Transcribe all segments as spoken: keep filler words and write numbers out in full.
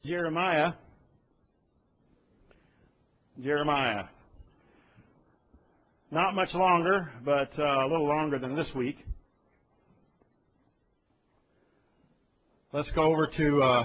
Jeremiah. Jeremiah. Not much longer, but uh, a little longer than this week. Let's go over to uh,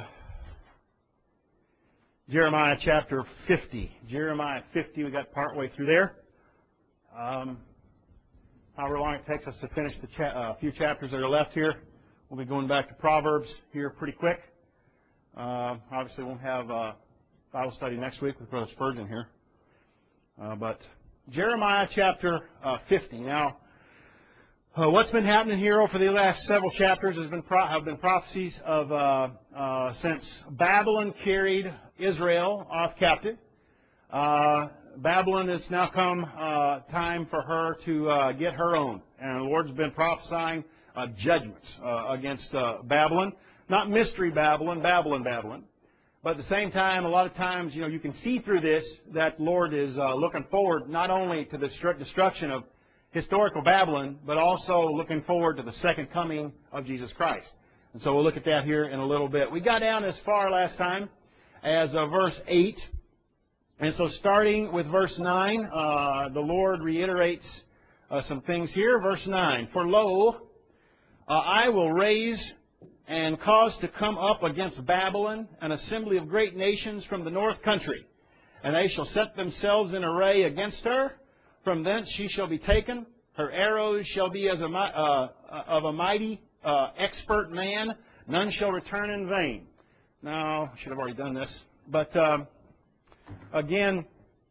Jeremiah chapter fifty. Jeremiah fifty, we got partway through there. Um, however long it takes us to finish the cha- uh, few chapters that are left here, we'll be going back to Proverbs here pretty quick. Uh, obviously, we won't have uh, Bible study next week with Brother Spurgeon here. Uh, but Jeremiah chapter uh, fifty. Now, uh, what's been happening here over the last several chapters has been pro- have been prophecies of uh, uh, since Babylon carried Israel off captive. Uh, Babylon has now come uh, time for her to uh, get her own, and the Lord's been prophesying uh, judgments uh, against uh, Babylon. Not mystery Babylon, Babylon, Babylon. But at the same time, a lot of times, you know, you can see through this that the Lord is uh, looking forward not only to the destruction of historical Babylon, but also looking forward to the second coming of Jesus Christ. And so we'll look at that here in a little bit. We got down as far last time as uh, verse eight. And so starting with verse nine, uh, the Lord reiterates uh, some things here. Verse nine, For lo, uh, I will raise and cause to come up against Babylon an assembly of great nations from the north country. And they shall set themselves in array against her. From thence she shall be taken. Her arrows shall be as a, uh, of a mighty uh, expert man. None shall return in vain. Now, I should have already done this. But um, again,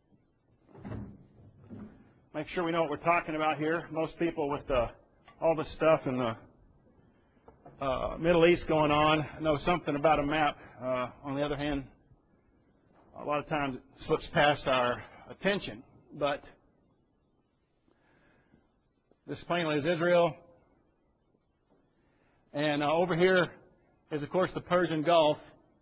make sure we know what we're talking about here. Most people with uh, all this stuff in the Uh, Middle East going on, know something about a map. Uh, on the other hand, a lot of times it slips past our attention. But this plainly is Israel. And uh, over here is, of course, the Persian Gulf.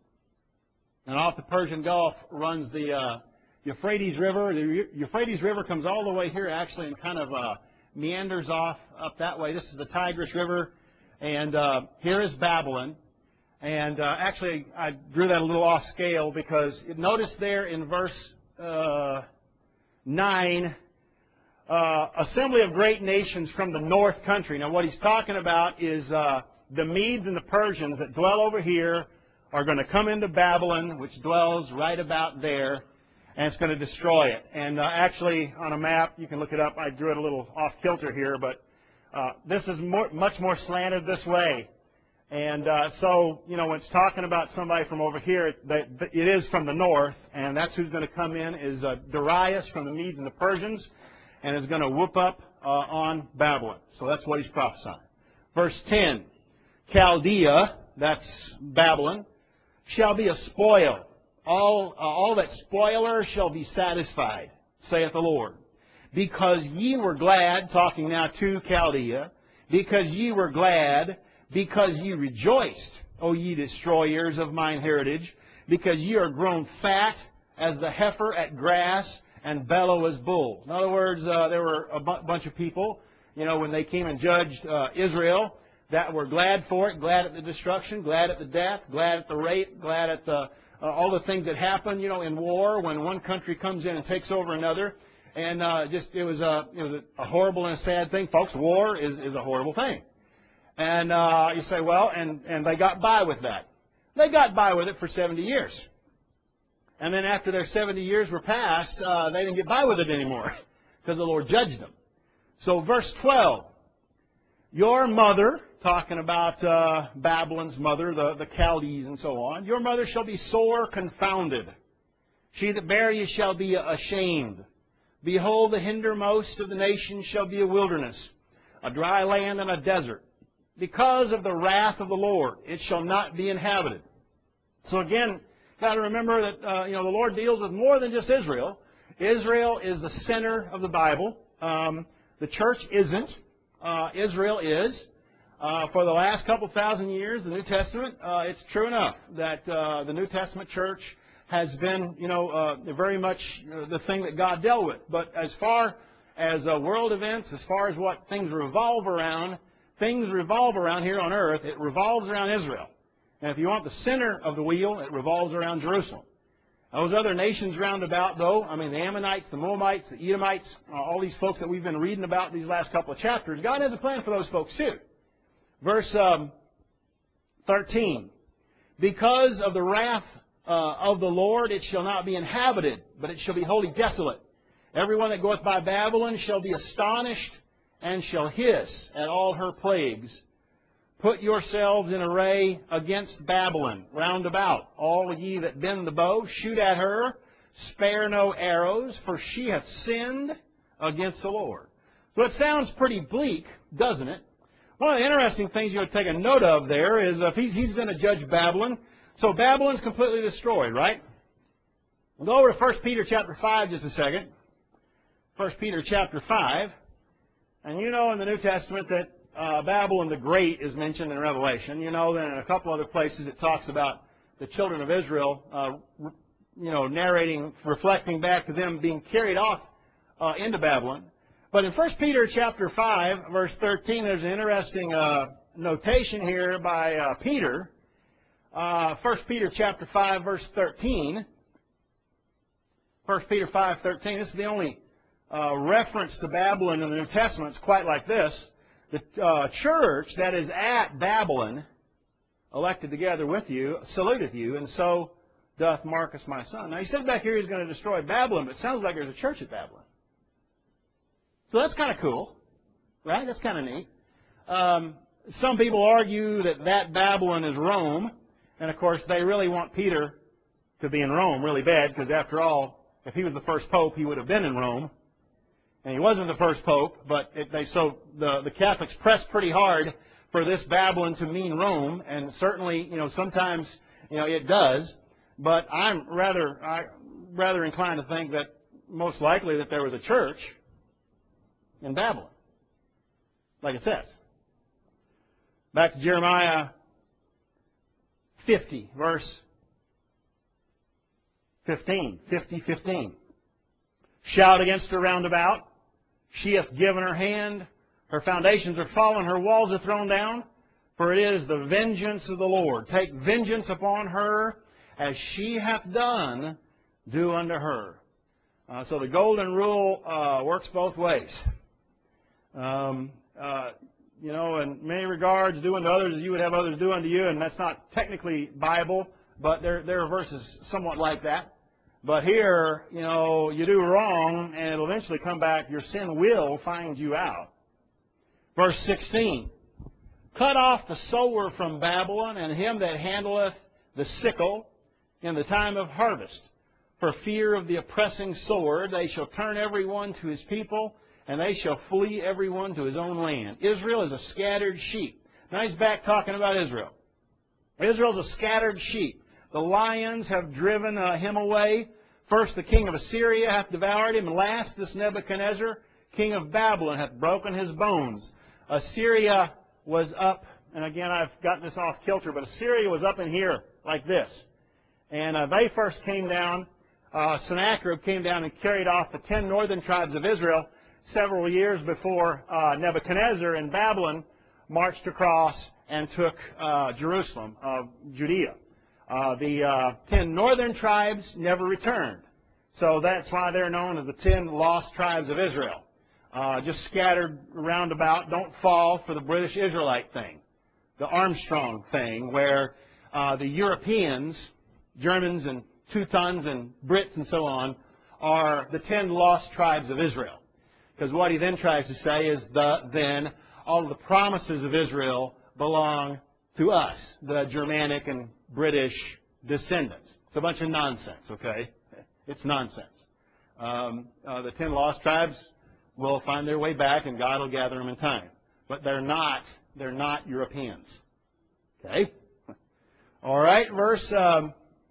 And off the Persian Gulf runs the uh, Euphrates River. The Euphrates River comes all the way here, actually, and kind of uh, meanders off up that way. This is the Tigris River. And uh, here is Babylon. And uh, actually, I drew that a little off scale because notice there in verse uh, nine, uh, assembly of great nations from the north country. Now, what he's talking about is uh, the Medes and the Persians that dwell over here are going to come into Babylon, which dwells right about there, and it's going to destroy it. And uh, actually, on a map, you can look it up. I drew it a little off kilter here, but Uh, this is more, much more slanted this way. And uh, so, you know, when it's talking about somebody from over here, it, it is from the north, and that's who's going to come in, is uh, Darius from the Medes and the Persians, and is going to whoop up uh, on Babylon. So that's what he's prophesying. Verse ten, Chaldea, that's Babylon, shall be a spoil. All, uh, all that spoiler shall be satisfied, saith the Lord. Because ye were glad, talking now to Chaldea, because ye were glad, because ye rejoiced, O ye destroyers of mine heritage, because ye are grown fat as the heifer at grass and bellow as bulls. In other words, uh, there were a bu- bunch of people, you know, when they came and judged uh, Israel, that were glad for it, glad at the destruction, glad at the death, glad at the rape, glad at the uh, all the things that happen, you know, in war when one country comes in and takes over another. And uh, just it was a it was a horrible and a sad thing, folks. War is, is a horrible thing. And uh, you say, well, and, and they got by with that. They got by with it for seventy years. And then after their seventy years were passed, uh, they didn't get by with it anymore because the Lord judged them. So verse twelve, your mother, talking about uh, Babylon's mother, the, the Chaldees and so on, your mother shall be sore confounded. She that bare you shall be ashamed. Behold, the hindermost of the nations shall be a wilderness, a dry land and a desert. Because of the wrath of the Lord, it shall not be inhabited. So again, got to remember that uh, you know the Lord deals with more than just Israel. Israel is the center of the Bible. Um, the church isn't. Uh, Israel is. Uh, for the last couple thousand years, the New Testament, uh, it's true enough that uh, the New Testament church has been, you know, uh, very much uh, the thing that God dealt with. But as far as uh, world events, as far as what things revolve around, things revolve around here on earth. It revolves around Israel. And if you want the center of the wheel, it revolves around Jerusalem. Those other nations round about, though, I mean, the Ammonites, the Moabites, the Edomites, uh, all these folks that we've been reading about these last couple of chapters, God has a plan for those folks too. Verse um, thirteen. Because of the wrath uh, of the Lord, it shall not be inhabited, but it shall be wholly desolate. Everyone that goeth by Babylon shall be astonished and shall hiss at all her plagues. Put yourselves in array against Babylon round about. All ye that bend the bow, shoot at her. Spare no arrows, for she hath sinned against the Lord. So it sounds pretty bleak, doesn't it? One of the interesting things you would take a note of there is if he's, he's going to judge Babylon. So Babylon's completely destroyed, right? We'll go over to First Peter chapter five just a second. First Peter chapter five. And you know in the New Testament that Uh, Babylon the Great is mentioned in Revelation. You know, then in a couple other places it talks about the children of Israel, uh, you know, narrating, reflecting back to them being carried off uh, into Babylon. But in First Peter chapter five, verse thirteen, there's an interesting uh, notation here by uh, Peter. Uh, First Peter chapter five, verse thirteen. First Peter five, thirteen. This is the only uh, reference to Babylon in the New Testament. It's quite like this. The uh, church that is at Babylon, elected together with you, saluteth you, and so doth Marcus my son. Now, he said back here he's going to destroy Babylon, but it sounds like there's a church at Babylon. So that's kind of cool, right? That's kind of neat. Um, some people argue that that Babylon is Rome, and of course they really want Peter to be in Rome really bad, because after all, if he was the first pope, he would have been in Rome. And he wasn't the first pope, but it, they so the, the Catholics pressed pretty hard for this Babylon to mean Rome, and certainly, you know, sometimes, you know, it does. But I'm rather I rather inclined to think that most likely that there was a church in Babylon, like it says. Back to Jeremiah fifty, verse fifteen, fifty, fifteen. Shout against her round about. She hath given her hand, her foundations are fallen, her walls are thrown down, for it is the vengeance of the Lord. Take vengeance upon her, as she hath done, do unto her. Uh, so the golden rule uh, works both ways. Um, uh, you know, in many regards, do unto others as you would have others do unto you, and that's not technically Bible, but there, there are verses somewhat like that. But here, you know, you do wrong, and it'll eventually come back. Your sin will find you out. Verse sixteen. Cut off the sower from Babylon, and him that handleth the sickle in the time of harvest. For fear of the oppressing sword, they shall turn every one to his people, and they shall flee every one to his own land. Israel is a scattered sheep. Now he's back talking about Israel. Israel is a scattered sheep. The lions have driven uh, him away. First the king of Assyria hath devoured him, and last this Nebuchadnezzar, king of Babylon, hath broken his bones. Assyria was up, and again I've gotten this off kilter, but Assyria was up in here like this. And uh, they first came down, uh, Sennacherib came down and carried off the ten northern tribes of Israel several years before uh, Nebuchadnezzar in Babylon marched across and took uh, Jerusalem, uh, Judea. Uh, the uh, ten northern tribes never returned. So that's why they're known as the ten lost tribes of Israel. Uh, just scattered around about. Don't fall for the British Israelite thing, the Armstrong thing, where uh, the Europeans, Germans and Teutons and Brits and so on, are the ten lost tribes of Israel. Because what he then tries to say is the then all of the promises of Israel belong to us, the Germanic and British descendants. It's a bunch of nonsense, okay? It's nonsense. Um, uh, the ten lost tribes will find their way back, and God will gather them in time. But they're not, they're not Europeans. Okay? All right, verse um,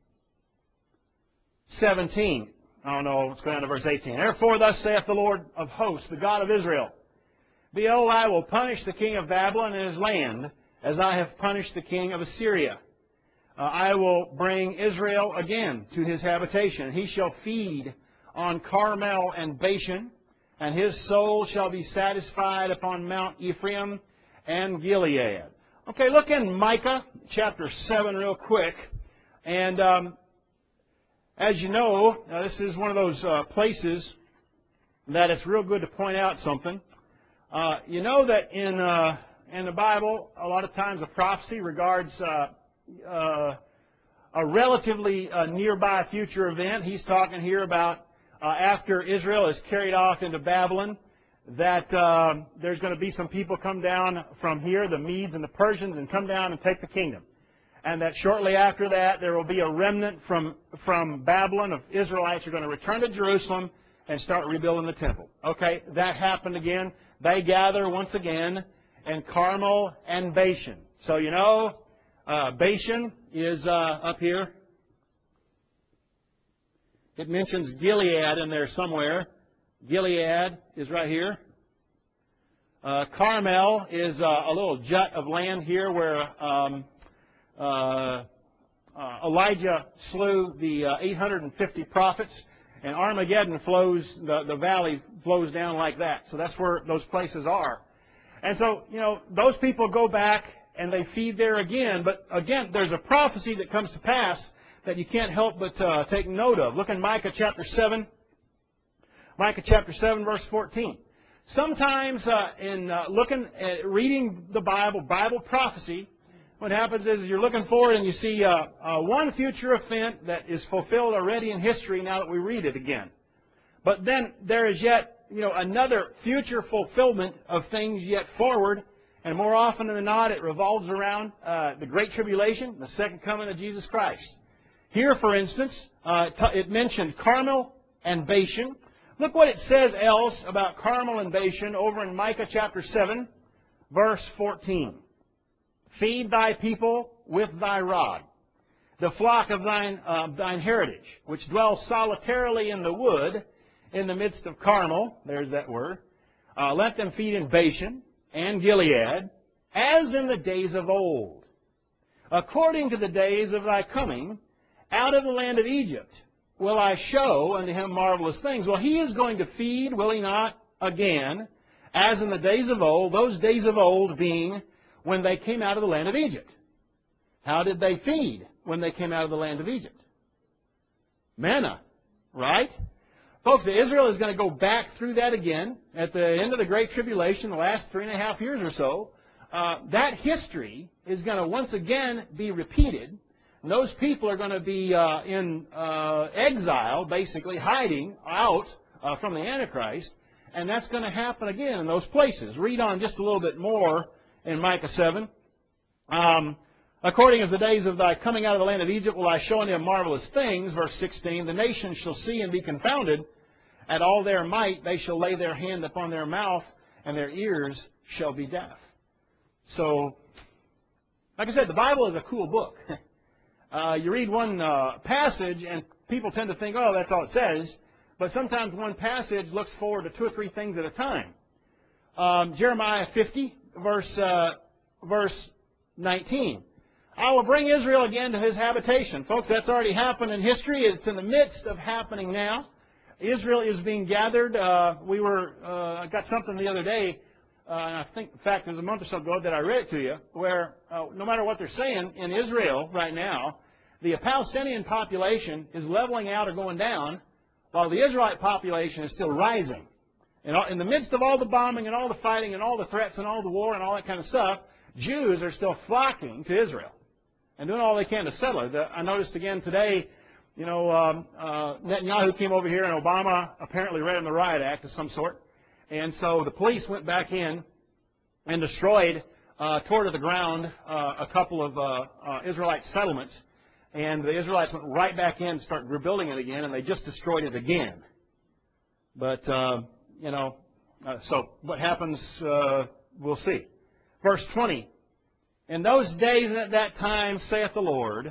seventeen. I don't know, let's go down to verse eighteen. Therefore thus saith the Lord of hosts, the God of Israel, Behold, I will punish the king of Babylon and his land, as I have punished the king of Assyria. Uh, I will bring Israel again to his habitation. He shall feed on Carmel and Bashan, and his soul shall be satisfied upon Mount Ephraim and Gilead. Okay, look in Micah chapter seven real quick. And um, as you know, uh, this is one of those uh, places that it's real good to point out something. Uh, you know that in uh, in the Bible, a lot of times a prophecy regards uh, uh, a relatively uh, nearby future event. He's talking here about uh, after Israel is carried off into Babylon, that uh, there's going to be some people come down from here, the Medes and the Persians, and come down and take the kingdom. And that shortly after that, there will be a remnant from, from Babylon of Israelites who are going to return to Jerusalem and start rebuilding the temple. Okay, that happened again. They gather once again in Carmel and Bashan. So you know, uh, Bashan is uh, up here. It mentions Gilead in there somewhere. Gilead is right here. Uh, Carmel is uh, a little jut of land here where um, uh, uh, Elijah slew the uh, eight hundred fifty prophets, and Armageddon flows, the, the valley flows down like that. So that's where those places are. And so, you know, those people go back and they feed there again. But again, there's a prophecy that comes to pass that you can't help but uh, take note of. Look in Micah chapter seven. Micah chapter seven, verse fourteen. Sometimes uh, in uh, looking at reading the Bible, Bible prophecy, what happens is you're looking forward and you see uh, uh, one future event that is fulfilled already in history now that we read it again. But then there is yet, you know, another future fulfillment of things yet forward, and more often than not, it revolves around uh, the Great Tribulation, the second coming of Jesus Christ. Here, for instance, uh, it mentioned Carmel and Bashan. Look what it says else about Carmel and Bashan over in Micah chapter seven, verse fourteen. Feed thy people with thy rod, the flock of thine, uh, thine heritage, which dwells solitarily in the wood, in the midst of Carmel, there's that word. Uh, let them feed in Bashan and Gilead, as in the days of old, according to the days of thy coming, out of the land of Egypt will I show unto him marvelous things. Well, he is going to feed, will he not, again, as in the days of old, those days of old being when they came out of the land of Egypt. How did they feed when they came out of the land of Egypt? Manna, right? Folks, Israel is going to go back through that again at the end of the Great Tribulation, the last three and a half years or so. Uh, that history is going to once again be repeated. And those people are going to be uh, in uh, exile, basically hiding out uh, from the Antichrist. And that's going to happen again in those places. Read on just a little bit more in Micah seven. Um, According as the days of thy coming out of the land of Egypt will I show unto them marvelous things. Verse sixteen. The nations shall see and be confounded. At all their might they shall lay their hand upon their mouth, and their ears shall be deaf. So, like I said, the Bible is a cool book. uh, you read one uh, passage, and people tend to think, oh, that's all it says. But sometimes one passage looks forward to two or three things at a time. Um, Jeremiah fifty, verse uh, verse nineteen. I will bring Israel again to his habitation. Folks, that's already happened in history. It's in the midst of happening now. Israel is being gathered. Uh, we were, uh, I got something the other day, uh, and I think, in fact, it was a month or so ago that I read it to you, where uh, no matter what they're saying, in Israel right now, the Palestinian population is leveling out or going down, while the Israelite population is still rising. And in the midst of all the bombing and all the fighting and all the threats and all the war and all that kind of stuff, Jews are still flocking to Israel and doing all they can to settle it. I noticed again today, you know, um, uh, Netanyahu came over here and Obama apparently read him the Riot Act of some sort. And so the police went back in and destroyed, uh, tore to the ground uh, a couple of uh, uh, Israelite settlements. And the Israelites went right back in and started rebuilding it again, and they just destroyed it again. But, uh, you know, uh, so what happens, uh, we'll see. Verse twenty. In those days and at that time, saith the Lord,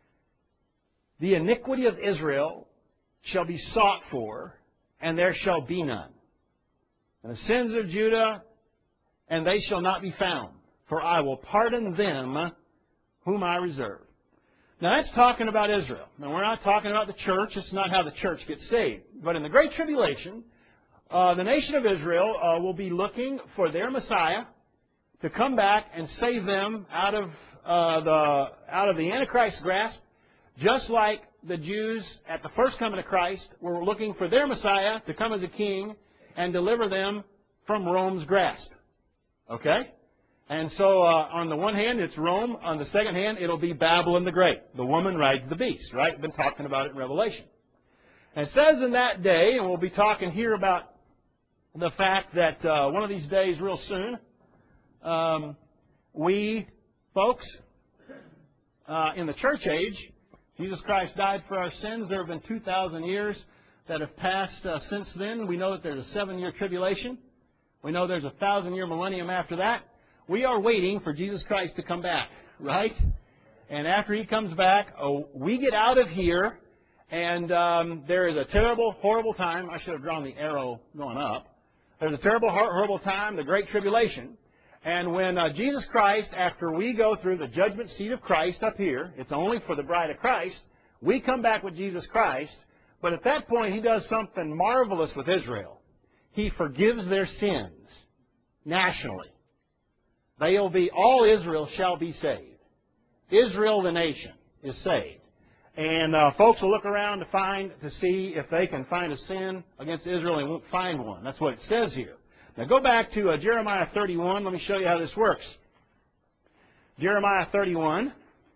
the iniquity of Israel shall be sought for, and there shall be none. And the sins of Judah, and they shall not be found. For I will pardon them whom I reserve. Now that's talking about Israel. Now we're not talking about the church. It's not how the church gets saved. But in the Great Tribulation, uh, the nation of Israel uh, will be looking for their Messiah, to come back and save them out of uh, the out of the Antichrist's grasp, just like the Jews at the first coming of Christ were looking for their Messiah to come as a king and deliver them from Rome's grasp. Okay? And so uh, on the one hand, it's Rome. On the second hand, it'll be Babylon the Great. The woman rides the beast, right? We've been talking about it in Revelation. And it says in that day, and we'll be talking here about the fact that uh, one of these days real soon, um, we, folks, uh, in the church age, Jesus Christ died for our sins. There have been two thousand years that have passed uh, since then. We know that there's a seven-year tribulation. We know there's a thousand-year millennium after that. We are waiting for Jesus Christ to come back, right? And after He comes back, oh, we get out of here, and um, there is a terrible, horrible time. I should have drawn the arrow going up. There's a terrible, horrible time, the Great Tribulation. And when uh, Jesus Christ, after we go through the judgment seat of Christ up here, it's only for the bride of Christ, we come back with Jesus Christ. But at that point, He does something marvelous with Israel. He forgives their sins nationally. They'll be, all Israel shall be saved. Israel, the nation, is saved. And uh, folks will look around to find, to see if they can find a sin against Israel and won't find one. That's what it says here. Now go back to uh, Jeremiah thirty-one. Let me show you how this works. Jeremiah thirty-one.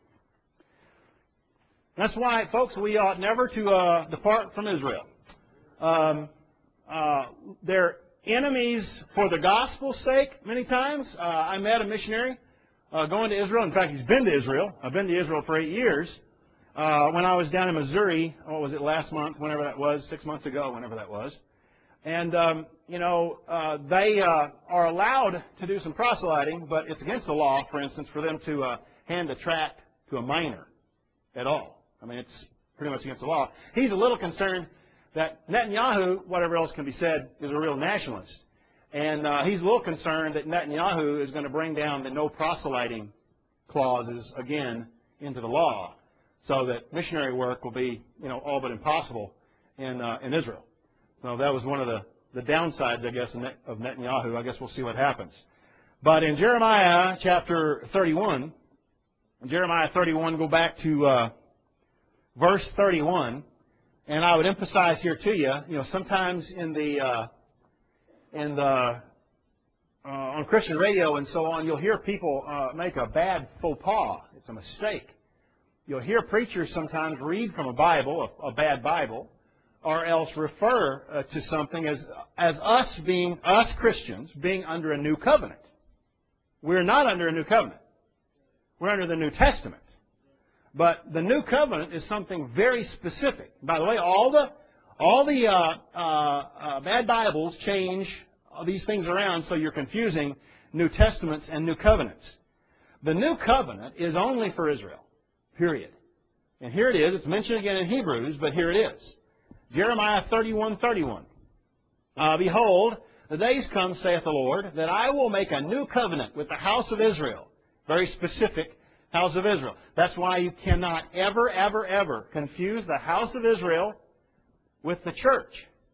That's why, folks, we ought never to uh, depart from Israel. Um, uh, they're enemies for the gospel's sake many times. Uh, I met a missionary uh, going to Israel. In fact, he's been to Israel. I've been to Israel for eight years. Uh, when I was down in Missouri, what was it, last month, whenever that was, six months ago, whenever that was. And, um, you know, uh, they uh, are allowed to do some proselyting, but it's against the law, for instance, for them to uh, hand a tract to a minor at all. I mean, it's pretty much against the law. He's a little concerned that Netanyahu, whatever else can be said, is a real nationalist. And uh, he's a little concerned that Netanyahu is going to bring down the no proselyting clauses again into the law, so that missionary work will be, you know, all but impossible in uh, in Israel. So that was one of the, the downsides, I guess, of Netanyahu. I guess we'll see what happens. But in Jeremiah chapter thirty-one, in Jeremiah thirty-one, go back to uh, verse thirty-one, and I would emphasize here to you, you know, sometimes in the uh, in the uh, on Christian radio and so on, you'll hear people uh, make a bad faux pas. It's a mistake. You'll hear preachers sometimes read from a Bible, a, a bad Bible, or else refer uh, to something as as us being, us Christians, being under a new covenant. We're not under a new covenant. We're under the New Testament. But the new covenant is something very specific. By the way, all the all the uh, uh, uh, bad Bibles change these things around so you're confusing New Testaments and New Covenants. The new covenant is only for Israel. Period. And here it is. It's mentioned again in Hebrews, but here it is. Jeremiah thirty-one thirty-one. Uh, Behold, the days come, saith the Lord, that I will make a new covenant with the house of Israel. Very specific, house of Israel. That's why you cannot ever, ever, ever confuse the house of Israel with the church.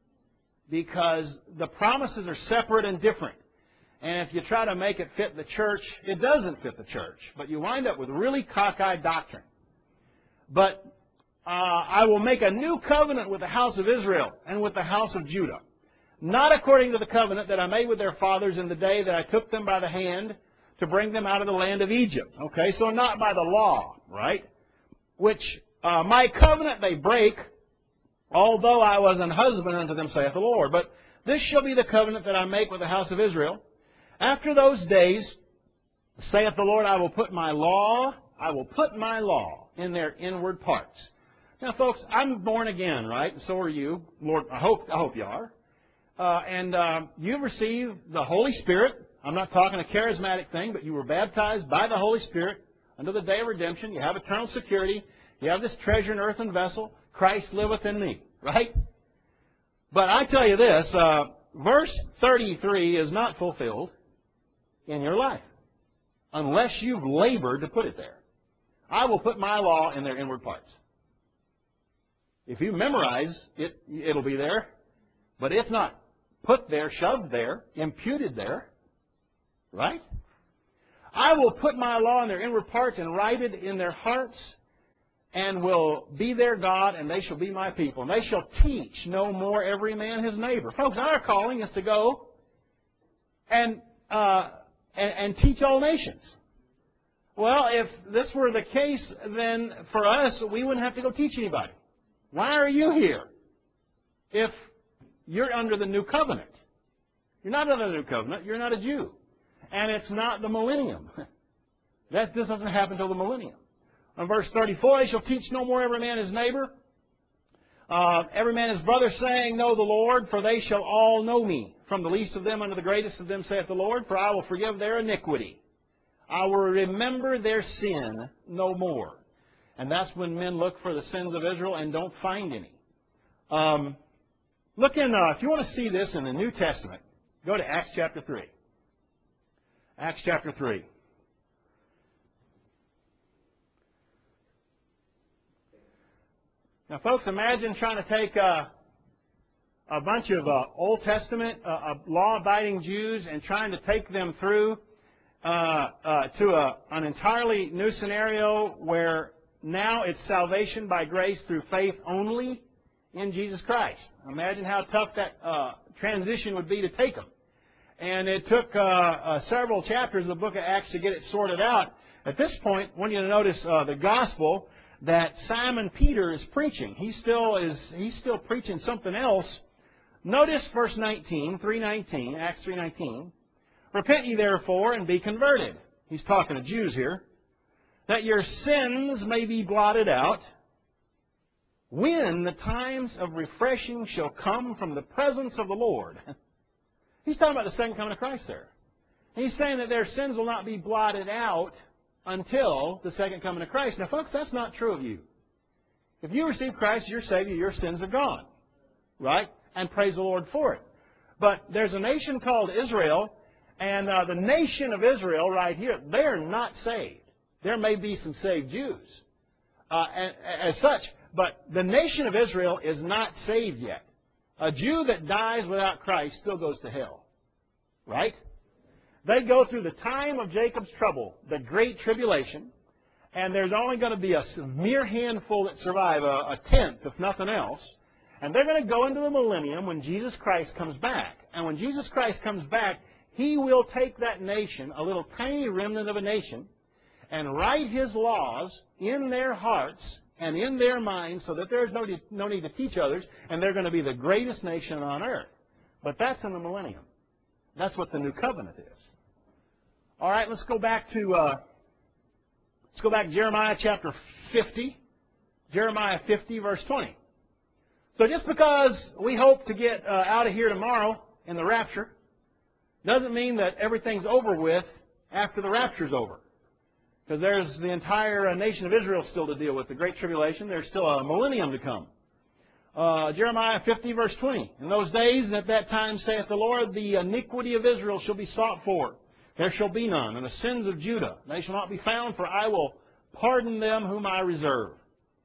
Because the promises are separate and different. And if you try to make it fit the church, it doesn't fit the church. But you wind up with really cockeyed doctrine. But uh, I will make a new covenant with the house of Israel and with the house of Judah. Not according to the covenant that I made with their fathers in the day that I took them by the hand to bring them out of the land of Egypt. Okay, so not by the law, right? Which uh, my covenant they break, although I was an husband unto them, saith the Lord. But this shall be the covenant that I make with the house of Israel. After those days, saith the Lord, I will put my law, I will put my law in their inward parts. Now, folks, I'm born again, right? And so are you. Lord, I hope I hope you are. Uh, and uh, you've received the Holy Spirit. I'm not talking a charismatic thing, but you were baptized by the Holy Spirit until the day of redemption. You have eternal security. You have this treasure in earthen vessel. Christ liveth in me, right? But I tell you this, uh, verse thirty-three is not fulfilled in your life unless you've labored to put it there. I will put my law in their inward parts. If you memorize it, it'll be there. But if not, put there, shoved there, imputed there, right? I will put my law in their inward parts and write it in their hearts, and will be their God, and they shall be my people. And they shall teach no more every man his neighbor. Folks, our calling is to go and, uh, and, and teach all nations. Well, if this were the case, then for us, we wouldn't have to go teach anybody. Why are you here if you're under the new covenant? You're not under the new covenant. You're not a Jew. And it's not the millennium. That, this doesn't happen until the millennium. In verse thirty-four, they shall teach no more every man his neighbor, uh, every man his brother, saying, Know the Lord, for they shall all know me. From the least of them unto the greatest of them, saith the Lord, for I will forgive their iniquity. I will remember their sin no more. And that's when men look for the sins of Israel and don't find any. Um, look in, uh, if you want to see this in the New Testament, go to Acts chapter three. Acts chapter three. Now, folks, imagine trying to take uh, a bunch of uh, Old Testament uh, uh, law-abiding Jews and trying to take them through uh, uh, to a, an entirely new scenario where now it's salvation by grace through faith only in Jesus Christ. Imagine how tough that uh, transition would be to take them. And it took uh, uh, several chapters of the book of Acts to get it sorted out. At this point, I want you to notice uh, the gospel that Simon Peter is preaching. He still is he's still preaching something else. Notice verse nineteen, three nineteen, Acts three nineteen. Repent ye therefore and be converted. He's talking to Jews here. That your sins may be blotted out, when the times of refreshing shall come from the presence of the Lord. He's talking about the second coming of Christ there. He's saying that their sins will not be blotted out until the second coming of Christ. Now, folks, that's not true of you. If you receive Christ as your Savior, your sins are gone. Right? And praise the Lord for it. But there's a nation called Israel, and uh, the nation of Israel right here, they're not saved. There may be some saved Jews uh, and, as such, but the nation of Israel is not saved yet. A Jew that dies without Christ still goes to hell. Right? They go through the time of Jacob's trouble, the great tribulation, and there's only going to be a mere handful that survive, a, a tenth, if nothing else. And they're going to go into the millennium when Jesus Christ comes back. And when Jesus Christ comes back, He will take that nation, a little tiny remnant of a nation, and write His laws in their hearts and in their minds so that there's no, no need to teach others, and they're going to be the greatest nation on earth. But that's in the millennium. That's what the new covenant is. All right, let's go back to uh, let's go back to Jeremiah chapter fifty. Jeremiah fifty, verse twenty. So just because we hope to get uh, out of here tomorrow in the rapture doesn't mean that everything's over with after the rapture's over. Because there's the entire uh, nation of Israel still to deal with, the Great Tribulation. There's still a millennium to come. Uh, Jeremiah fifty, verse twenty. In those days and at that time, saith the Lord, the iniquity of Israel shall be sought for. There shall be none. And the sins of Judah, they shall not be found, for I will pardon them whom I reserve.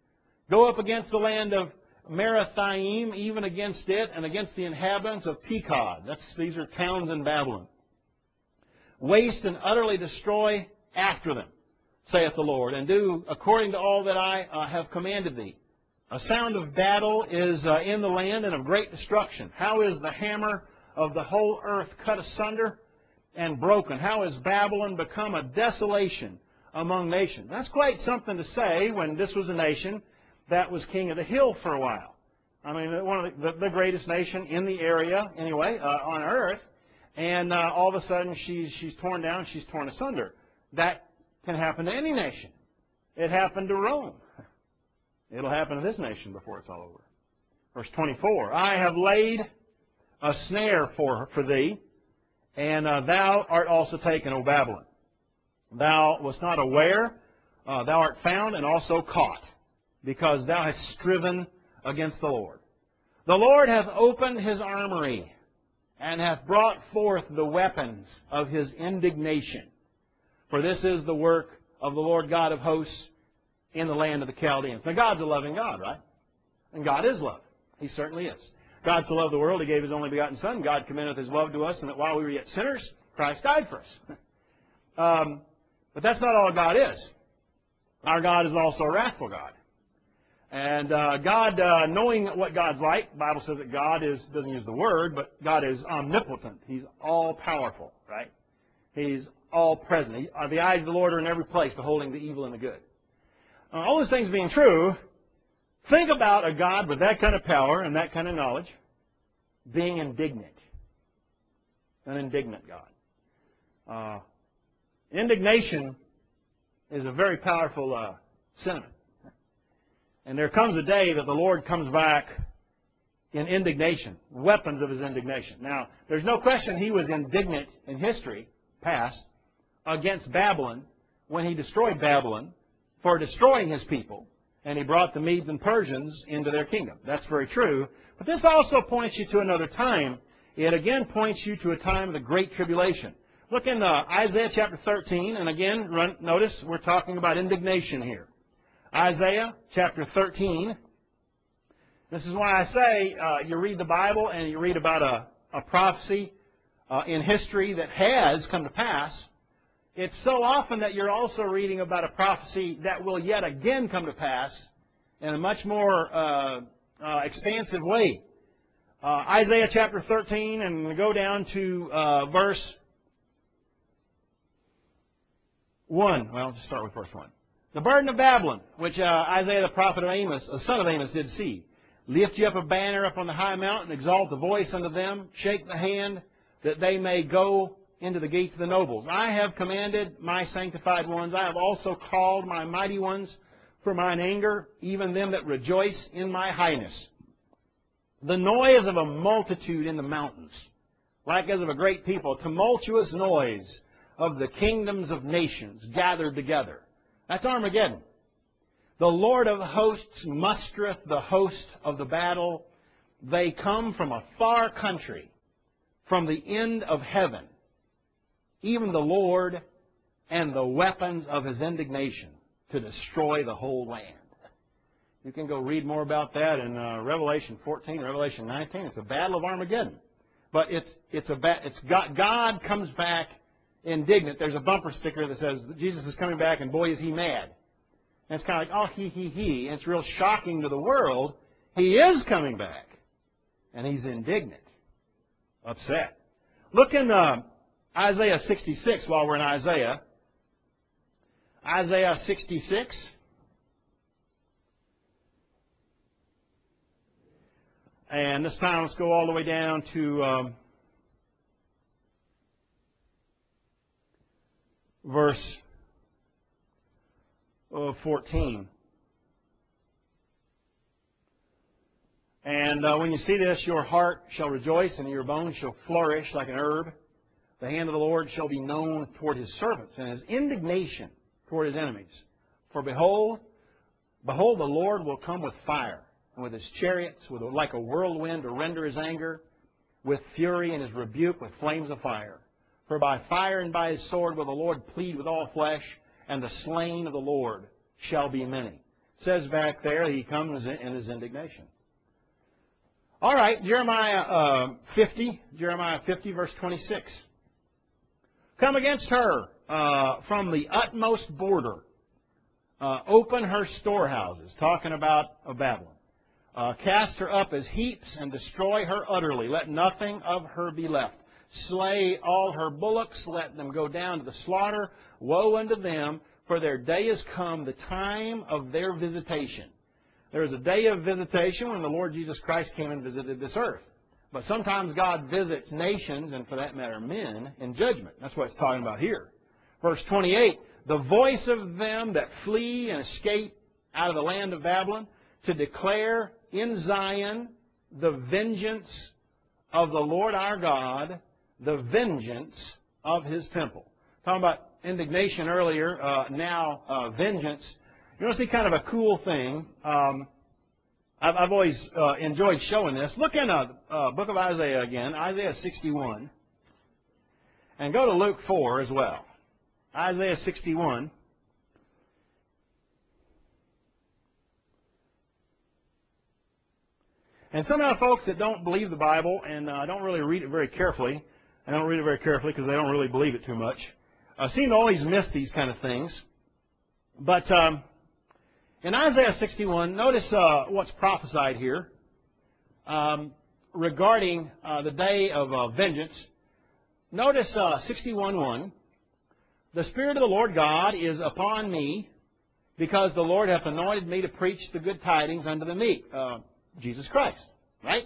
Go up against the land of Merathaim, even against it, and against the inhabitants of Pekod. That's, these are towns in Babylon. Waste and utterly destroy after them, saith the Lord, and do according to all that I uh, have commanded thee. A sound of battle is uh, in the land, and of great destruction. How is the hammer of the whole earth cut asunder and broken? How is Babylon become a desolation among nations? That's quite something to say when this was a nation that was king of the hill for a while. I mean, one of the, the, the greatest nation in the area, anyway, uh, on earth. And uh, all of a sudden, she's she's torn down, she's torn asunder. That can happen to any nation. It happened to Rome. It'll happen to this nation before it's all over. Verse twenty-four, I have laid a snare for, for thee, and uh, thou art also taken, O Babylon. Thou wast not aware, uh, thou art found and also caught, because thou hast striven against the Lord. The Lord hath opened His armory, and hath brought forth the weapons of His indignation. For this is the work of the Lord God of hosts in the land of the Chaldeans. Now, God's a loving God, right? And God is love. He certainly is. God so loved the world, He gave His only begotten Son. God commendeth His love to us, and that while we were yet sinners, Christ died for us. Um, But that's not all God is. Our God is also a wrathful God. And uh, God, uh, knowing what God's like, the Bible says that God is, doesn't use the word, but God is omnipotent. He's all-powerful, right? He's all-present. He, uh, the eyes of the Lord are in every place, beholding the evil and the good. Uh, all those things being true, think about a God with that kind of power and that kind of knowledge being indignant. An indignant God. Uh, indignation is a very powerful uh, sentiment. And there comes a day that the Lord comes back in indignation, weapons of His indignation. Now, there's no question He was indignant in history, past, against Babylon when He destroyed Babylon for destroying His people. And He brought the Medes and Persians into their kingdom. That's very true. But this also points you to another time. It again points you to a time of the Great Tribulation. Look in uh, Isaiah chapter thirteen, and again, run, notice we're talking about indignation here. Isaiah chapter thirteen. This is why I say uh, you read the Bible and you read about a, a prophecy uh, in history that has come to pass. It's so often that you're also reading about a prophecy that will yet again come to pass in a much more uh, uh, expansive way. Uh, Isaiah chapter thirteen, and we go down to uh, verse one. Well, let's start with verse one. The burden of Babylon, which uh, Isaiah the prophet of Amos, the son of Amos, did see. Lift you up a banner up on the high mountain, exalt the voice unto them, shake the hand, that they may go into the gates of the nobles. I have commanded my sanctified ones. I have also called my mighty ones for mine anger, even them that rejoice in my highness. The noise of a multitude in the mountains, like as of a great people, tumultuous noise of the kingdoms of nations gathered together. That's Armageddon. The Lord of hosts mustereth the host of the battle. They come from a far country, from the end of heaven, even the Lord and the weapons of His indignation to destroy the whole land. You can go read more about that in uh, Revelation fourteen, Revelation nineteen. It's a battle of Armageddon. But it's, it's, a ba- it's God, God comes back indignant. There's a bumper sticker that says Jesus is coming back and boy is He mad. And it's kind of like, oh, he, he, he. And it's real shocking to the world. He is coming back. And He's indignant. Upset. Look in uh, Isaiah sixty-six while we're in Isaiah. Isaiah sixty-six. And this time let's go all the way down to um, verse uh, fourteen. And uh, when you see this, your heart shall rejoice and your bones shall flourish like an herb. The hand of the Lord shall be known toward His servants and His indignation toward His enemies. For behold, behold, the Lord will come with fire, and with His chariots, with like a whirlwind to render His anger, with fury and His rebuke with flames of fire. For by fire and by His sword will the Lord plead with all flesh, and the slain of the Lord shall be many. It says back there, He comes in His indignation. All right, Jeremiah uh, fifty, Jeremiah fifty, verse twenty-six. Come against her uh, from the utmost border. Uh, open her storehouses, talking about uh, Babylon. Uh, cast her up as heaps and destroy her utterly. Let nothing of her be left. Slay all her bullocks. Let them go down to the slaughter. Woe unto them, for their day is come, the time of their visitation. There was a day of visitation when the Lord Jesus Christ came and visited this earth. But sometimes God visits nations, and for that matter, men, in judgment. That's what it's talking about here. Verse twenty-eight, the voice of them that flee and escape out of the land of Babylon, to declare in Zion the vengeance of the Lord our God, the vengeance of His temple. Talking about indignation earlier, uh, now uh, vengeance. You want to see kind of a cool thing. Um, I've, I've always uh, enjoyed showing this. Look in the uh, book of Isaiah again, Isaiah sixty-one. And go to Luke four as well. Isaiah sixty-one. And some of the folks that don't believe the Bible and uh, don't really read it very carefully, and don't read it very carefully because they don't really believe it too much, uh, seem to always miss these kind of things. But um, in Isaiah sixty-one, notice uh, what's prophesied here um, regarding uh, the day of uh, vengeance. Notice uh, sixty-one one. The Spirit of the Lord God is upon me, because the Lord hath anointed me to preach the good tidings unto the meek. Uh, Jesus Christ, right?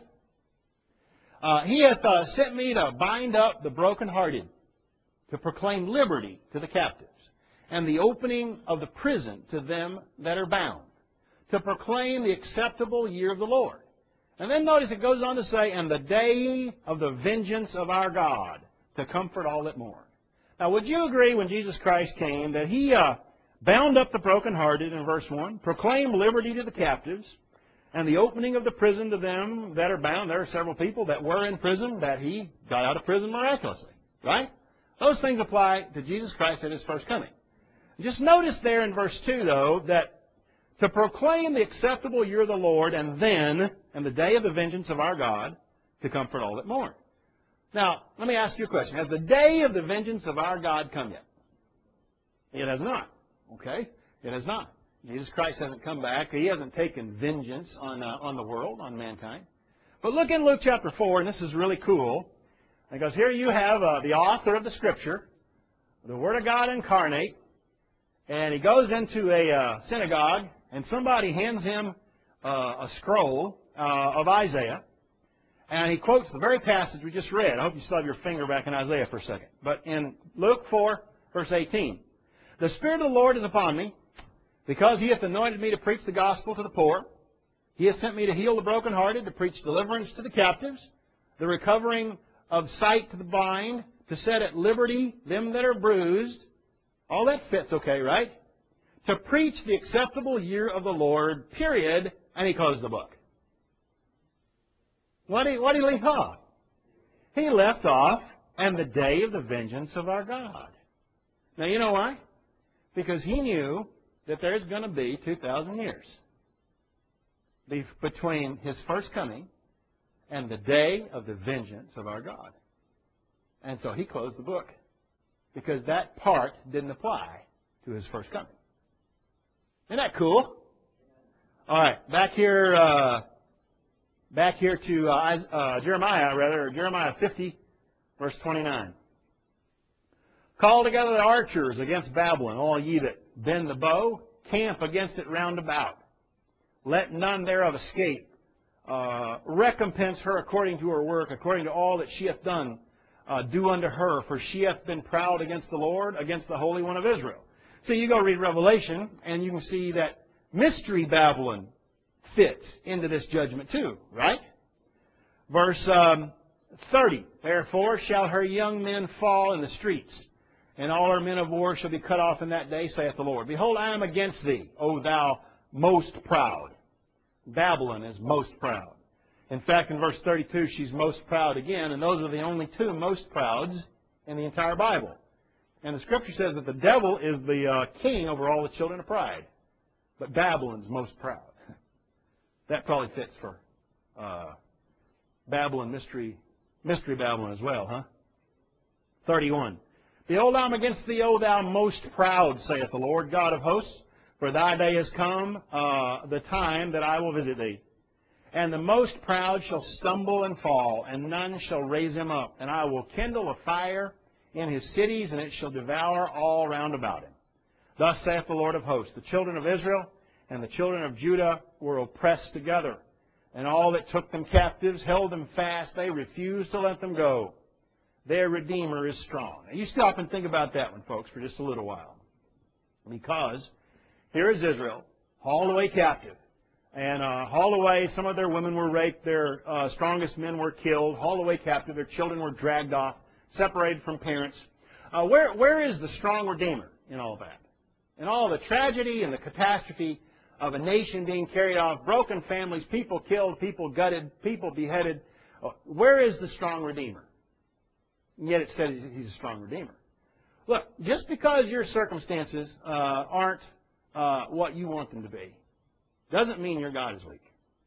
Uh, he hath uh, sent me to bind up the brokenhearted, to proclaim liberty to the captives, and the opening of the prison to them that are bound, to proclaim the acceptable year of the Lord. And then notice it goes on to say, and the day of the vengeance of our God, to comfort all that mourn. Now, would you agree when Jesus Christ came that He uh, bound up the brokenhearted in verse one, proclaimed liberty to the captives, and the opening of the prison to them that are bound? There are several people that were in prison that He got out of prison miraculously, right? Those things apply to Jesus Christ at His first coming. Just notice there in verse two, though, that to proclaim the acceptable year of the Lord, and then, and the day of the vengeance of our God, to comfort all that mourn. Now, let me ask you a question. Has the day of the vengeance of our God come yet? It has not. Okay? It has not. Jesus Christ hasn't come back. He hasn't taken vengeance on, uh, on the world, on mankind. But look in Luke chapter four, and this is really cool. Because here you have uh, the author of the Scripture, the Word of God incarnate, and he goes into a uh, synagogue, and somebody hands him uh, a scroll uh, of Isaiah, and he quotes the very passage we just read. I hope you still have your finger back in Isaiah for a second. But in Luke four, verse eighteen, the Spirit of the Lord is upon me, because He hath anointed me to preach the gospel to the poor. He hath sent me to heal the brokenhearted, to preach deliverance to the captives, the recovering of sight to the blind, to set at liberty them that are bruised. All that fits okay, right? To preach the acceptable year of the Lord, period, and he closed the book. What did he, what did he leave off? He left off, and the day of the vengeance of our God. Now, you know why? Because he knew that there's going to be two thousand years between his first coming and the day of the vengeance of our God. And so he closed the book, because that part didn't apply to his first coming. Isn't that cool? All right, back here, uh, back here to uh, uh, Jeremiah, rather, Jeremiah fifty, verse twenty-nine. Call together the archers against Babylon, all ye that bend the bow, camp against it round about. Let none thereof escape. Uh, recompense her according to her work, according to all that she hath done. Uh, do unto her, for she hath been proud against the Lord, against the Holy One of Israel. So you go read Revelation, and you can see that Mystery Babylon fits into this judgment too, right? Verse um, thirty, therefore shall her young men fall in the streets, and all her men of war shall be cut off in that day, saith the Lord. Behold, I am against thee, O thou most proud. Babylon is most proud. In fact, in verse thirty-two, she's most proud again, and those are the only two most prouds in the entire Bible. And the Scripture says that the devil is the uh, king over all the children of pride, but Babylon's most proud. That probably fits for uh, Babylon, mystery, mystery Babylon as well, huh? thirty-one. Behold, I am against thee, O thou most proud, saith the Lord God of hosts, for thy day is come, uh, the time that I will visit thee. And the most proud shall stumble and fall, and none shall raise him up. And I will kindle a fire in his cities, and it shall devour all round about him. Thus saith the Lord of hosts, the children of Israel and the children of Judah were oppressed together, and all that took them captives held them fast. They refused to let them go. Their Redeemer is strong. Now, you stop and think about that one, folks, for just a little while. Because here is Israel, hauled away captive. And uh, hauled away, some of their women were raped, their uh, strongest men were killed, hauled away captive, their children were dragged off, separated from parents. Uh, where, where is the strong Redeemer in all that? In all the tragedy and the catastrophe of a nation being carried off, broken families, people killed, people gutted, people beheaded. Uh, where is the strong Redeemer? And yet it says he's a strong Redeemer. Look, just because your circumstances uh, aren't uh, what you want them to be, doesn't mean your God is weak.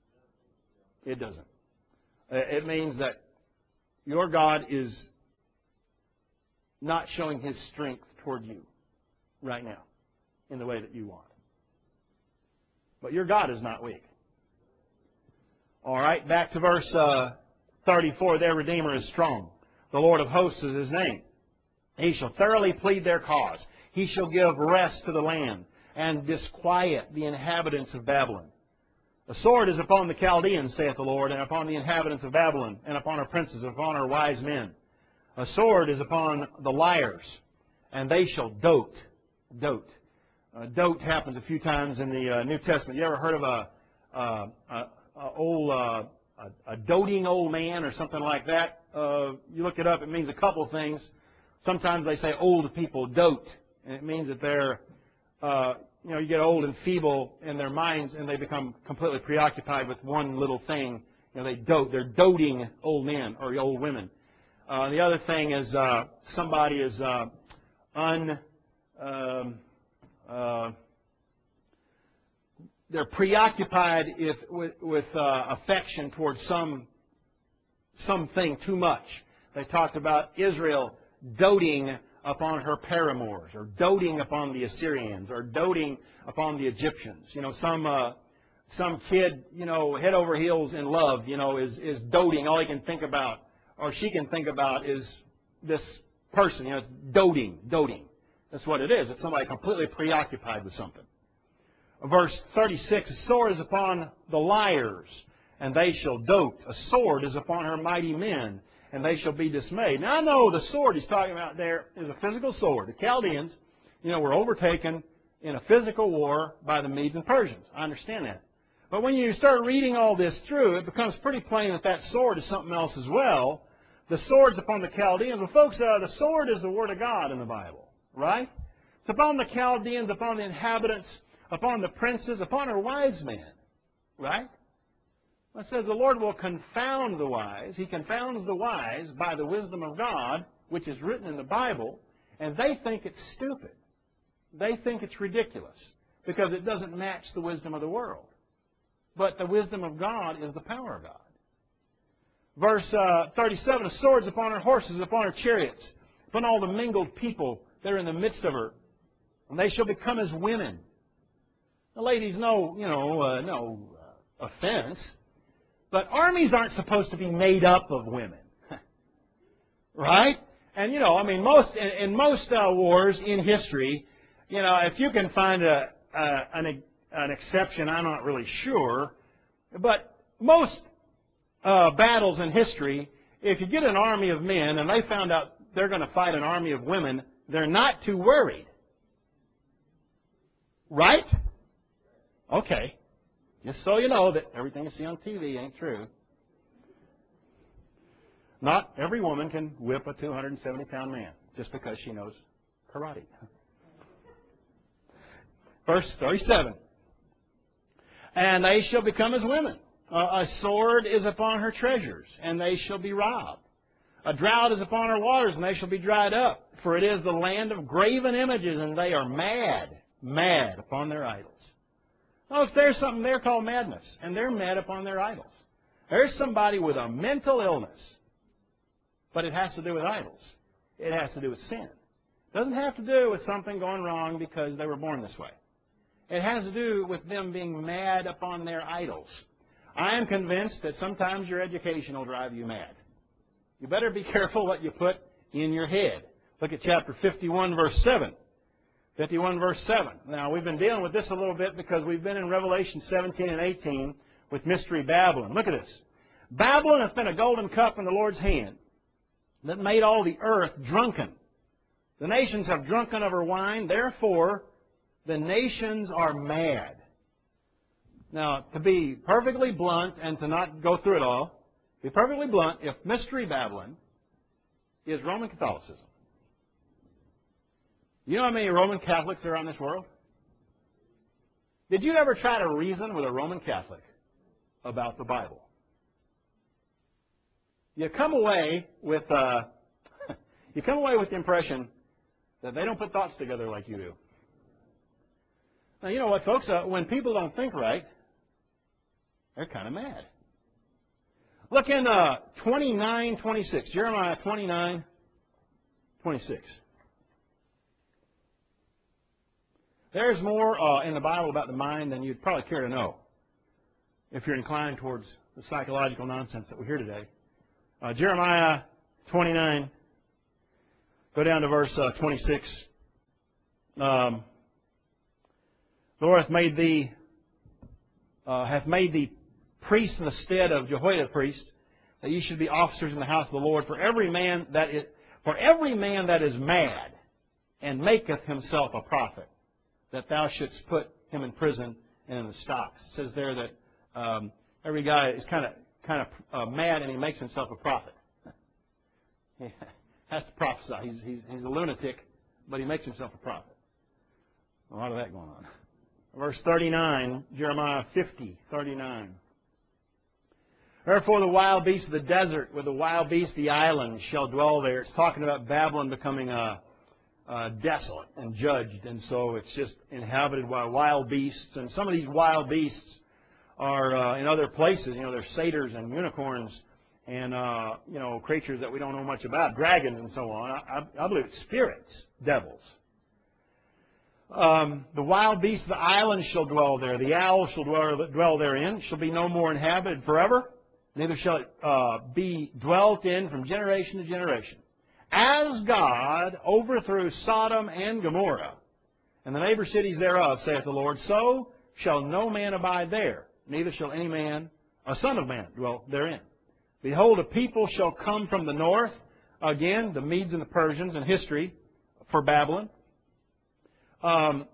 It doesn't. It means that your God is not showing His strength toward you right now in the way that you want. But your God is not weak. All right, back to verse uh, thirty-four. Their Redeemer is strong. The Lord of hosts is His name. He shall thoroughly plead their cause. He shall give rest to the land and disquiet the inhabitants of Babylon. The sword is upon the Chaldeans, saith the Lord, and upon the inhabitants of Babylon, and upon our princes, and upon our wise men. A sword is upon the liars, and they shall dote. Dote. Uh, dote happens a few times in the uh, New Testament. You ever heard of a, uh, a, a old uh, a, a doting old man or something like that? Uh, you look it up. It means a couple things. Sometimes they say old people dote, and it means that they're uh, you know you get old and feeble in their minds, and they become completely preoccupied with one little thing. You know they dote. They're doting old men or old women. Uh, the other thing is uh, somebody is uh, un um, uh, they're preoccupied if, with, with uh, affection towards some something too much. They talked about Israel doting upon her paramours, or doting upon the Assyrians, or doting upon the Egyptians. You know, some uh, some kid, you know, head over heels in love, you know, is is doting. All he can think about, or she can think about, is this person. You know, it's doting, doting. That's what it is. It's somebody completely preoccupied with something. Verse thirty-six, a sword is upon the liars, and they shall dote. A sword is upon her mighty men, and they shall be dismayed. Now, I know the sword he's talking about there is a physical sword. The Chaldeans, you know, were overtaken in a physical war by the Medes and Persians. I understand that. But when you start reading all this through, it becomes pretty plain that that sword is something else as well. The sword's upon the Chaldeans. Well, folks, uh, the sword is the Word of God in the Bible, right? It's upon the Chaldeans, upon the inhabitants, upon the princes, upon our wise men, right? It says the Lord will confound the wise. He confounds the wise by the wisdom of God, which is written in the Bible, and they think it's stupid. They think it's ridiculous because it doesn't match the wisdom of the world. But the wisdom of God is the power of God. Verse uh, thirty-seven, a sword is upon her horses, upon her chariots, upon all the mingled people that are in the midst of her, and they shall become as women. The ladies, no, you know, uh, no uh, offense, but armies aren't supposed to be made up of women, right? And you know, I mean, most in, in most uh, wars in history, you know, if you can find a, a an, an exception, I'm not really sure, but most uh, battles in history, if you get an army of men and they found out they're going to fight an army of women, they're not too worried, right? Okay, just so you know that everything you see on T V ain't true. Not every woman can whip a two hundred seventy pound man just because she knows karate. Verse thirty-seven. And they shall become as women. Uh, a sword is upon her treasures, and they shall be robbed. A drought is upon her waters, and they shall be dried up. For it is the land of graven images, and they are mad, mad upon their idols. Oh, if there's something there called madness, and they're mad upon their idols. There's somebody with a mental illness, but it has to do with idols. It has to do with sin. It doesn't have to do with something going wrong because they were born this way. It has to do with them being mad upon their idols. I am convinced that sometimes your education will drive you mad. You better be careful what you put in your head. Look at chapter fifty-one, verse seven. fifty-one, verse seven. Now, we've been dealing with this a little bit because we've been in Revelation seventeen and eighteen with Mystery Babylon. Look at this. Babylon hath been a golden cup in the Lord's hand that made all the earth drunken. The nations have drunken of her wine, therefore the nations are mad. Now, to be perfectly blunt and to not go through it all, be perfectly blunt, if Mystery Babylon is Roman Catholicism, you know how many Roman Catholics there are in this world? Did you ever try to reason with a Roman Catholic about the Bible? You come away with uh, you come away with the impression that they don't put thoughts together like you do. Now, you know what, folks? Uh, when people don't think right, they're kind of mad. Look in uh, twenty-nine twenty-six, Jeremiah twenty-nine twenty-six. There's more uh, in the Bible about the mind than you'd probably care to know if you're inclined towards the psychological nonsense that we hear today. Uh, Jeremiah twenty-nine, go down to verse uh, twenty-six. Um, the Lord hath made thee, uh, hath made thee priest in the stead of Jehoiada the priest, that ye should be officers in the house of the Lord. For every man that is, for every man that is mad and maketh himself a prophet, that thou shouldst put him in prison and in the stocks. It says there that um, every guy is kind of kind of uh, mad and he makes himself a prophet. He has to prophesy. He's, he's, he's a lunatic, but he makes himself a prophet. A lot of that going on. Verse thirty-nine, Jeremiah fifty, thirty-nine. Therefore the wild beasts of the desert with the wild beasts of the islands shall dwell there. It's talking about Babylon becoming uh, uh, desolate and judged, and so it's just inhabited by wild beasts. And some of these wild beasts are uh, in other places. You know, they're satyrs and unicorns and, uh, you know, creatures that we don't know much about, dragons and so on. I, I, I believe it's spirits, devils. Um, the wild beasts of the islands shall dwell there. The owl shall dwell, dwell therein. Shall be no more inhabited forever. Neither shall it uh, be dwelt in from generation to generation. As God overthrew Sodom and Gomorrah, and the neighbor cities thereof, saith the Lord, so shall no man abide there, neither shall any man, a son of man, dwell therein. Behold, a people shall come from the north, again, the Medes and the Persians in history for Babylon. Um,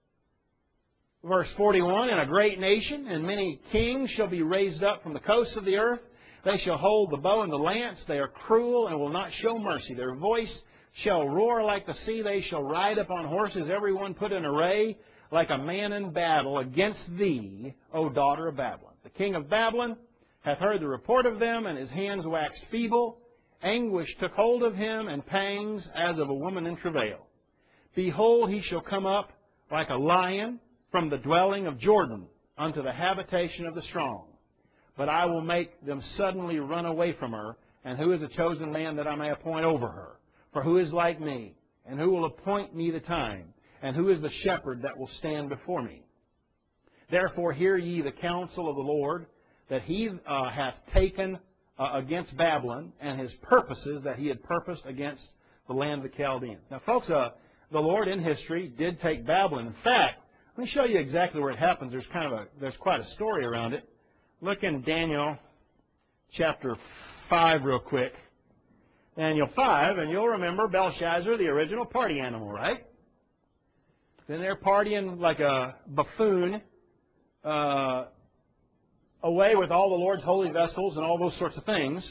verse forty-one, and a great nation and many kings shall be raised up from the coasts of the earth. They shall hold the bow and the lance. They are cruel and will not show mercy. Their voice shall roar like the sea. They shall ride upon horses, every one put in array, like a man in battle against thee, O daughter of Babylon. The king of Babylon hath heard the report of them, and his hands waxed feeble. Anguish took hold of him, and pangs as of a woman in travail. Behold, he shall come up like a lion from the dwelling of Jordan unto the habitation of the strong. But I will make them suddenly run away from her. And who is a chosen man that I may appoint over her? For who is like me? And who will appoint me the time? And who is the shepherd that will stand before me? Therefore hear ye the counsel of the Lord, that he uh, hath taken uh, against Babylon, and his purposes that he had purposed against the land of the Chaldeans. Now, folks, uh, the Lord in history did take Babylon. In fact, let me show you exactly where it happens. There's kind of a there's quite a story around it. Look in Daniel chapter five real quick. Daniel five, and you'll remember Belshazzar, the original party animal, right? Then they're partying like a buffoon uh, away with all the Lord's holy vessels and all those sorts of things.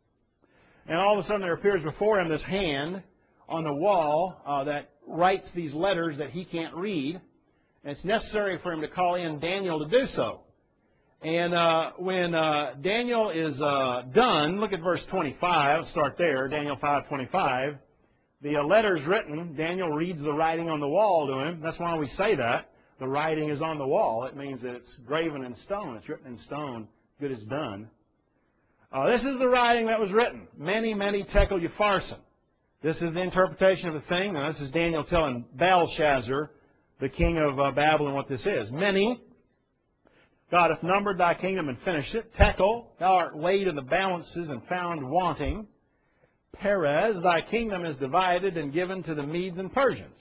And all of a sudden there appears before him this hand on the wall uh, that writes these letters that he can't read. And it's necessary for him to call in Daniel to do so. And uh, when uh, Daniel is uh, done, look at verse twenty-five. Start there, Daniel five twenty-five. The uh, letter's written. Daniel reads the writing on the wall to him. That's why we say that. The writing is on the wall. It means that it's graven in stone. It's written in stone. Good is done. Uh, this is the writing that was written. Many, many tekel upharsin. This is the interpretation of the thing. Now, this is Daniel telling Belshazzar, the king of uh, Babylon, what this is. Many. God hath numbered thy kingdom and finished it. Tekel, thou art weighed in the balances and found wanting. Perez, thy kingdom is divided and given to the Medes and Persians.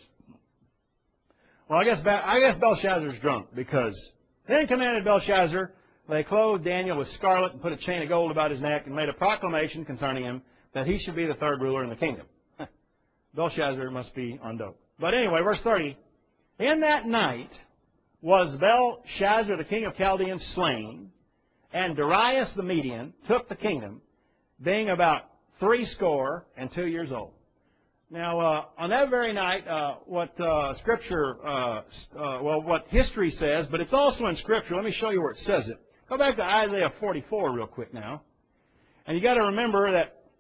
Well, I guess I guess Belshazzar's drunk, because then commanded Belshazzar, they clothed Daniel with scarlet and put a chain of gold about his neck and made a proclamation concerning him that he should be the third ruler in the kingdom. Belshazzar must be on dope. But anyway, verse thirty. In that night was Belshazzar, the king of Chaldeans, slain, and Darius the Median took the kingdom, being about three score and two years old. Now, uh, on that very night, uh, what uh, Scripture, uh, uh, well, what history says, but it's also in Scripture. Let me show you where it says it. Go back to Isaiah forty-four real quick now. And you got to remember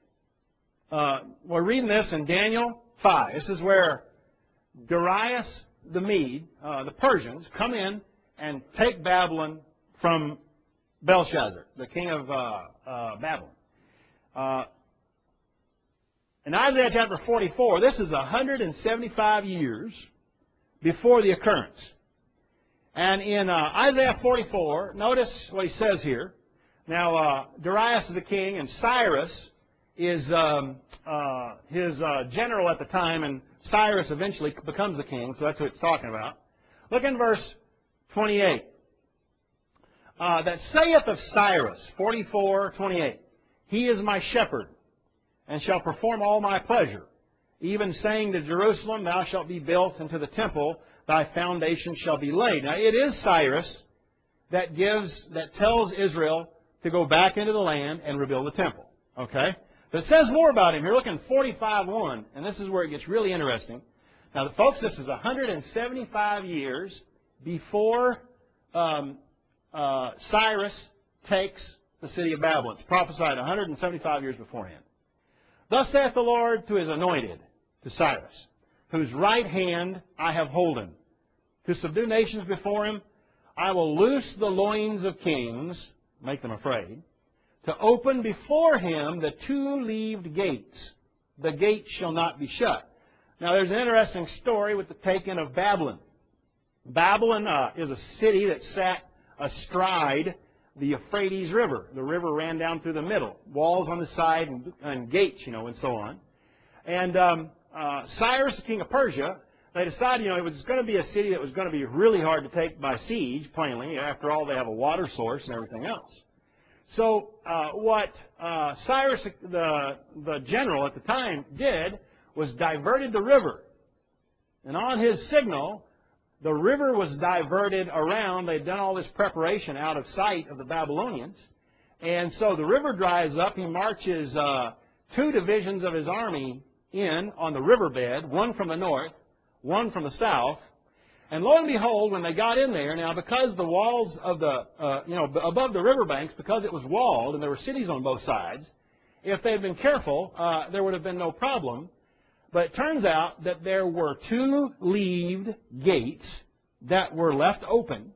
that uh, we're reading this in Daniel five. This is where Darius the Mede, uh, the Persians, come in and take Babylon from Belshazzar, the king of uh, uh, Babylon. Uh, in Isaiah chapter forty-four, this is one hundred seventy-five years before the occurrence. And in uh, Isaiah forty-four, notice what he says here. Now, uh, Darius is the king, and Cyrus is um, uh, his uh, general at the time, and Cyrus eventually becomes the king, so that's what it's talking about. Look in verse twenty-eight. Uh, that saith of Cyrus, forty-four twenty-eight, He is my shepherd, and shall perform all my pleasure, even saying to Jerusalem, Thou shalt be built, and to the temple thy foundation shall be laid. Now, it is Cyrus that gives, that tells Israel to go back into the land and rebuild the temple. Okay? But it says more about him. You're looking at forty-five one, and this is where it gets really interesting. Now, folks, this is one hundred seventy-five years before um, uh, Cyrus takes the city of Babylon. It's prophesied one hundred seventy-five years beforehand. Thus saith the Lord to His anointed, to Cyrus, whose right hand I have holden, to subdue nations before him. I will loose the loins of kings, make them afraid, to open before him the two-leaved gates. The gates shall not be shut. Now, there's an interesting story with the taking of Babylon. Babylon uh, is a city that sat astride the Euphrates River. The river ran down through the middle, walls on the side and, and gates, you know, and so on. And um, uh, Cyrus, the king of Persia, they decided, you know, it was going to be a city that was going to be really hard to take by siege, plainly. After all, they have a water source and everything else. So uh, what uh, Cyrus, the, the general at the time, did was diverted the river. And on his signal, the river was diverted around. They'd done all this preparation out of sight of the Babylonians. And so the river dries up. He marches uh, two divisions of his army in on the riverbed, one from the north, one from the south. And lo and behold, when they got in there, now because the walls of the, uh, you know, above the riverbanks, because it was walled and there were cities on both sides, if they had been careful, uh, there would have been no problem. But it turns out that there were two leaved gates that were left open,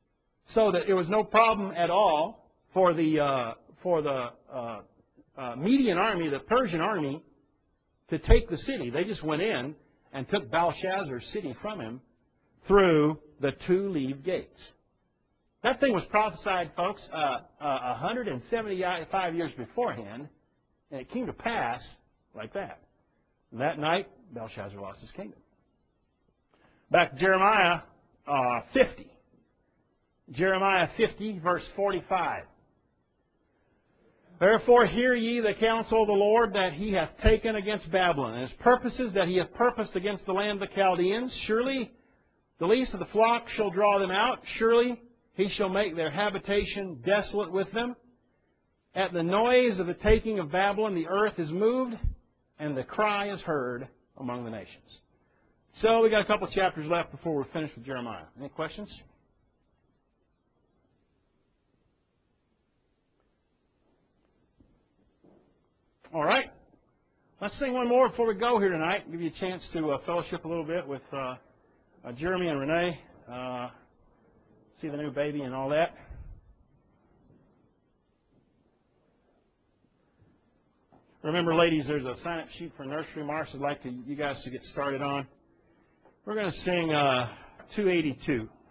so that it was no problem at all for the uh, for the uh, uh, Median army, the Persian army, to take the city. They just went in and took Belshazzar's city from him through the two leaved gates. That thing was prophesied, folks, uh, uh, one hundred seventy-five years beforehand, and it came to pass like that. That night, Belshazzar lost his kingdom. Back to Jeremiah uh, fifty. Jeremiah fifty, verse forty-five. Therefore hear ye the counsel of the Lord that He hath taken against Babylon, and His purposes that He hath purposed against the land of the Chaldeans. Surely the least of the flock shall draw them out. Surely He shall make their habitation desolate with them. At the noise of the taking of Babylon, the earth is moved, and the cry is heard among the nations. So we got a couple of chapters left before we're finished with Jeremiah. Any questions? All right. Let's sing one more before we go here tonight. Give you a chance to uh, fellowship a little bit with uh, uh, Jeremy and Renee. Uh, see the new baby and all that. Remember, ladies, there's a sign-up sheet for nursery march I'd like to, you guys to get started on. We're going to sing uh, two eighty-two.